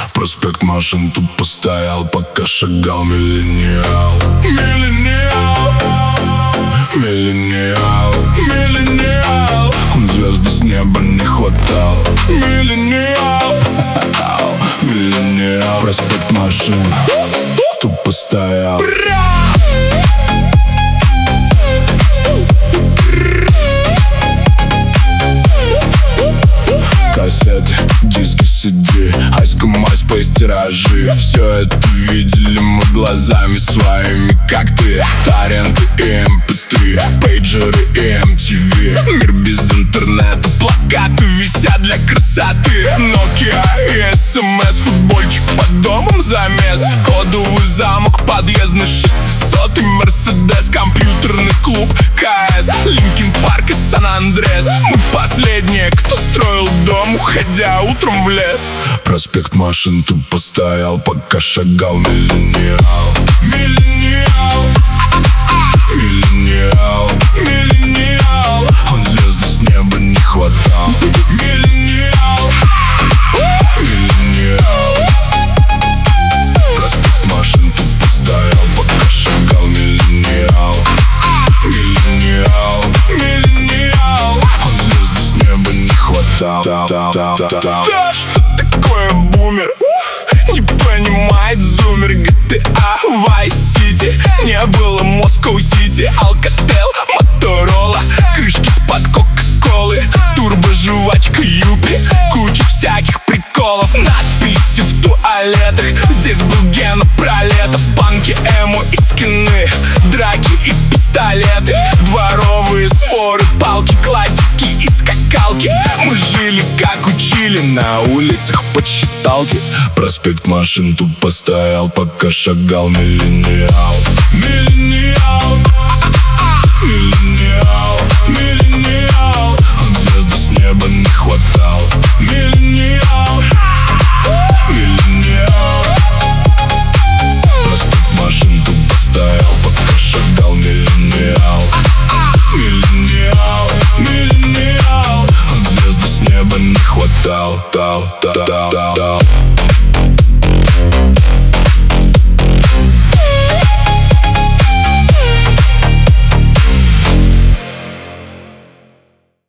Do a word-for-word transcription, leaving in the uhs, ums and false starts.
Проспект машин тупо стоял, пока шагал миллениал. Миллениал, миллениал, миллениал. Он звезды с неба не хватал. Миллениал, миллениал. Проспект машин тупо стоял. Кассеты, диски, си ди, Айска, MySpace, тиражи. Все это видели мы глазами своими, как ты. Торренты и эм пэ три, пейджеры и эм ти ви. Мир без интернета, плакаты висят для красоты. Nokia и эс эм эс, футбольчик под домом замес. Кодовый замок, подъездный шестисотый Мерседес. Компьютерный клуб, ка эс, Линкин Парк и Сан-Андрес. Мы последние, кто строил дом, уходя утром в лес. Проспект машин тупо стоял, пока шагал миллениал. Миллениал, миллениал, миллениал. Он звезды с неба не хватал. Миллениал, миллениал. Проспект машин тупо стоял, пока шагал миллениал. Миллениал, миллениал. Он звезды с неба не хватал. Да что такое бумер? Не понимает зумер. гэ тэ а, Vice City. Не было Москва Сити, Alcatel, Motorola. Крышки из-под Кока-Колы, турбо-жвачка Юпи. Куча всяких приколов, надписи в туалетах. Здесь был Гена Пролетов. Банки, эмо и скины, драки и пистолеты. Дворовые споры, палки, классики и скакалки. Мы жили как учили, на улицах под считалки. Проспект машин тупо стоял, пока шагал миллениал.